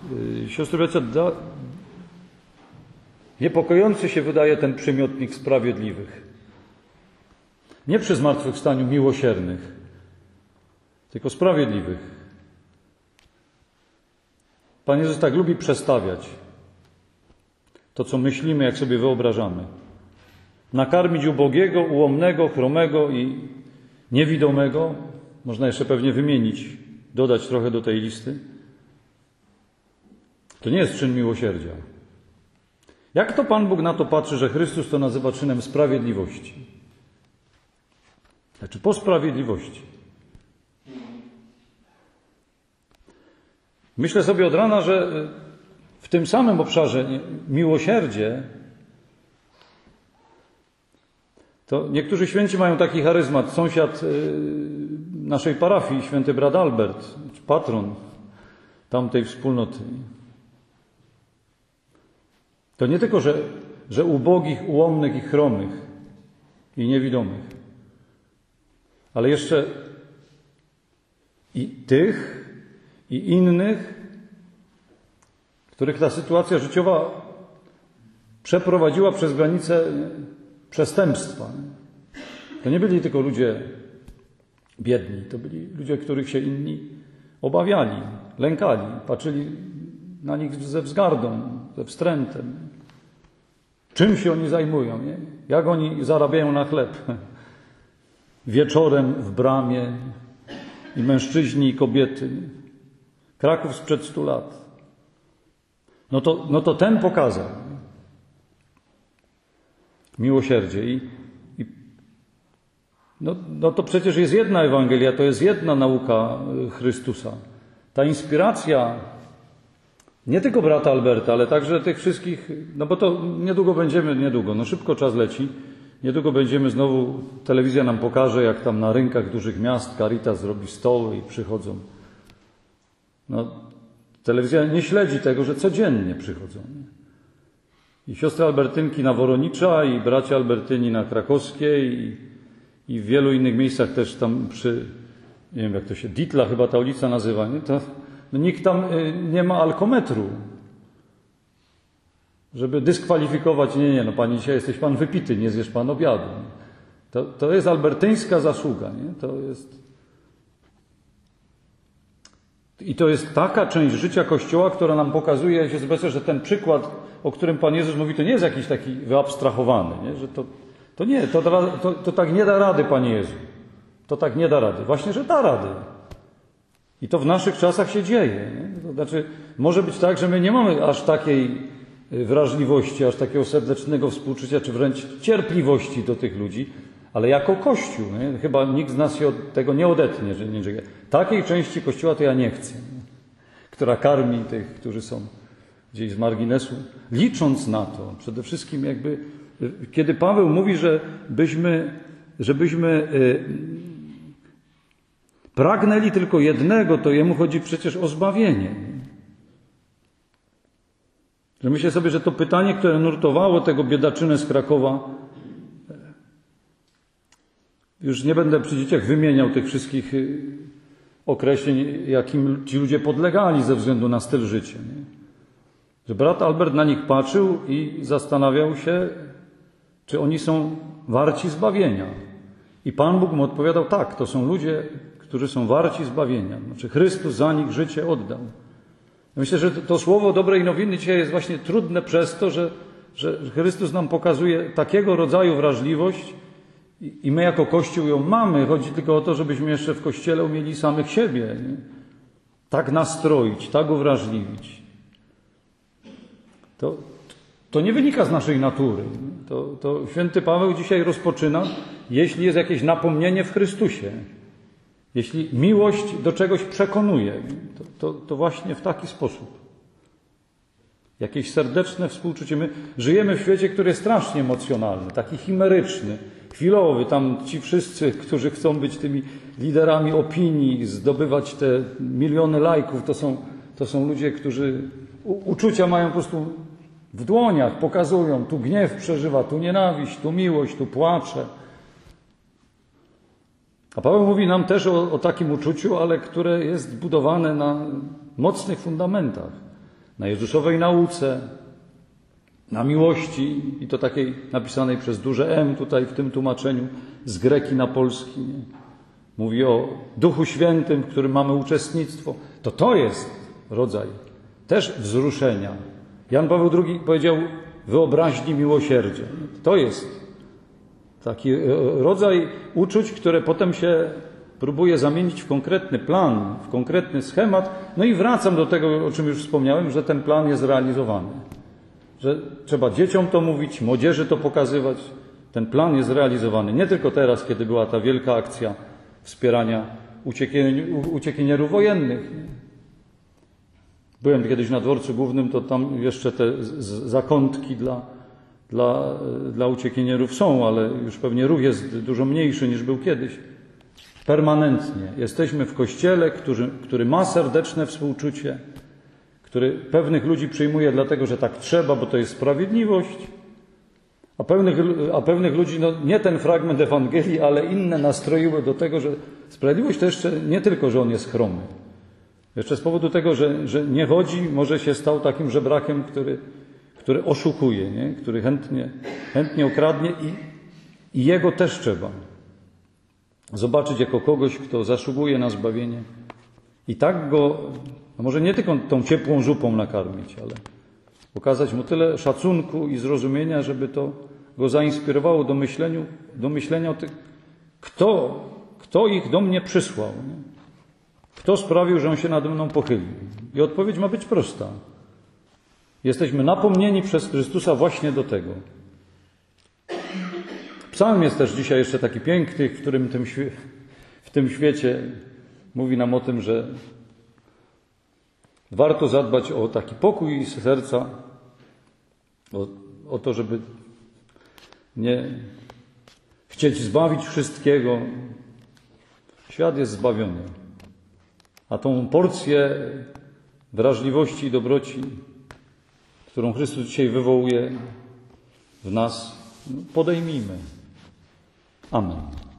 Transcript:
Siostry bracia, niepokojący się wydaje ten przymiotnik sprawiedliwych. Nie przy zmartwychwstaniu miłosiernych, tylko sprawiedliwych. Pan Jezus tak lubi przestawiać to, co myślimy, jak sobie wyobrażamy. Nakarmić ubogiego, ułomnego, chromego i niewidomego. Można jeszcze pewnie wymienić, dodać trochę do tej listy. To nie jest czyn miłosierdzia. Jak to Pan Bóg na to patrzy, że Chrystus to nazywa czynem sprawiedliwości? Znaczy po sprawiedliwości. Myślę sobie od rana, że w tym samym obszarze miłosierdzie to niektórzy święci mają taki charyzmat. Sąsiad naszej parafii, święty brat Albert, patron tamtej wspólnoty. To nie tylko, że ubogich, ułomnych i chromych i niewidomych, ale jeszcze i tych, i innych, których ta sytuacja życiowa przeprowadziła przez granicę przestępstwa. To nie byli tylko ludzie biedni, to byli ludzie, których się inni obawiali, lękali, patrzyli na nich ze wzgardą, ze wstrętem. Czym się oni zajmują? Nie? Jak oni zarabiają na chleb? Wieczorem w bramie i mężczyźni i kobiety. Kraków sprzed 100 lat. No to ten pokazał miłosierdzie. No to przecież jest jedna Ewangelia, to jest jedna nauka Chrystusa. Ta inspiracja nie tylko brata Alberta, ale także tych wszystkich, no bo to niedługo, szybko czas leci, niedługo będziemy znowu, telewizja nam pokaże, jak tam na rynkach dużych miast Caritas robi stoły i przychodzą. No, telewizja nie śledzi tego, że codziennie przychodzą. I siostry Albertynki na Woronicza, i bracia Albertyni na Krakowskiej, i w wielu innych miejscach też tam przy, nie wiem jak to się, Ditla chyba ta ulica nazywa, nie? To nikt tam nie ma alkometru, żeby dyskwalifikować, no pani dzisiaj jesteś pan wypity, nie zjesz pan obiadu. To jest albertyńska zasługa, nie? I to jest taka część życia Kościoła, która nam pokazuje, że ten przykład, o którym Pan Jezus mówi, to nie jest jakiś taki wyabstrahowany, nie? Że to tak nie da rady, Panie Jezu. To tak nie da rady. Właśnie, że da rady. I to w naszych czasach się dzieje. Nie? To znaczy, może być tak, że my nie mamy aż takiej wrażliwości, aż takiego serdecznego współczucia, czy wręcz cierpliwości do tych ludzi, ale jako Kościół, nie? Chyba nikt z nas się od tego nie odetnie, że nie żyje. Takiej części Kościoła to ja nie chcę, nie? Która karmi tych, którzy są gdzieś z marginesu, licząc na to, przede wszystkim jakby, kiedy Paweł mówi, żebyśmy pragnęli tylko jednego, to jemu chodzi przecież o zbawienie. Że myślę sobie, że to pytanie, które nurtowało tego biedaczynę z Krakowa, już nie będę przy dzieciach wymieniał tych wszystkich określeń, jakim ci ludzie podlegali ze względu na styl życia. Nie? Że brat Albert na nich patrzył i zastanawiał się, czy oni są warci zbawienia. I Pan Bóg mu odpowiadał, tak, to są ludzie, którzy są warci zbawienia. Znaczy Chrystus za nich życie oddał. Myślę, że to słowo dobrej nowiny dzisiaj jest właśnie trudne przez to, że Chrystus nam pokazuje takiego rodzaju wrażliwość i my jako Kościół ją mamy. Chodzi tylko o to, żebyśmy jeszcze w Kościele umieli samych siebie, nie? Tak nastroić, tak uwrażliwić. To nie wynika z naszej natury. To święty Paweł dzisiaj rozpoczyna, jeśli jest jakieś napomnienie w Chrystusie. Jeśli miłość do czegoś przekonuje, to właśnie w taki sposób. Jakieś serdeczne współczucie. My żyjemy w świecie, który jest strasznie emocjonalny, taki chimeryczny, chwilowy. Tam ci wszyscy, którzy chcą być tymi liderami opinii, zdobywać te miliony lajków, to są ludzie, którzy uczucia mają po prostu w dłoniach, pokazują. Tu gniew przeżywa, tu nienawiść, tu miłość, tu płacze. A Paweł mówi nam też o takim uczuciu, ale które jest budowane na mocnych fundamentach. na Jezusowej nauce, na miłości, i to takiej napisanej przez duże M tutaj w tym tłumaczeniu, z greki na polski. Nie? Mówi o Duchu Świętym, w którym mamy uczestnictwo. To jest rodzaj też wzruszenia. Jan Paweł II powiedział wyobraźni miłosierdzia. To jest taki rodzaj uczuć, które potem się próbuje zamienić w konkretny plan, w konkretny schemat. No i wracam do tego, o czym już wspomniałem, że ten plan jest realizowany. Że trzeba dzieciom to mówić, młodzieży to pokazywać. Ten plan jest realizowany. Nie tylko teraz, kiedy była ta wielka akcja wspierania uciekinierów wojennych. Byłem kiedyś na dworcu głównym, to tam jeszcze te zakątki dla uciekinierów są, ale już pewnie ruch jest dużo mniejszy niż był kiedyś. Permanentnie jesteśmy w Kościele, który ma serdeczne współczucie, który pewnych ludzi przyjmuje dlatego, że tak trzeba, bo to jest sprawiedliwość, a pewnych ludzi, no nie ten fragment Ewangelii, ale inne nastroiły do tego, że sprawiedliwość to jeszcze nie tylko, że on jest chromy. Jeszcze z powodu tego, że nie chodzi, może się stał takim żebrakiem, który oszukuje, nie? Który chętnie okradnie i jego też trzeba zobaczyć jako kogoś, kto zasługuje na zbawienie. I tak go, no może nie tylko tą ciepłą zupą nakarmić, ale okazać mu tyle szacunku i zrozumienia, żeby to go zainspirowało do myślenia o tym, kto ich do mnie przysłał. Nie? Kto sprawił, że on się nade mną pochylił? I odpowiedź ma być prosta. Jesteśmy napomnieni przez Chrystusa właśnie do tego. Psalm jest też dzisiaj jeszcze taki piękny, w którym w tym świecie mówi nam o tym, że warto zadbać o taki pokój serca, o to, żeby nie chcieć zbawić wszystkiego. Świat jest zbawiony. A tą porcję wrażliwości i dobroci, którą Chrystus dzisiaj wywołuje w nas, podejmijmy. Amen.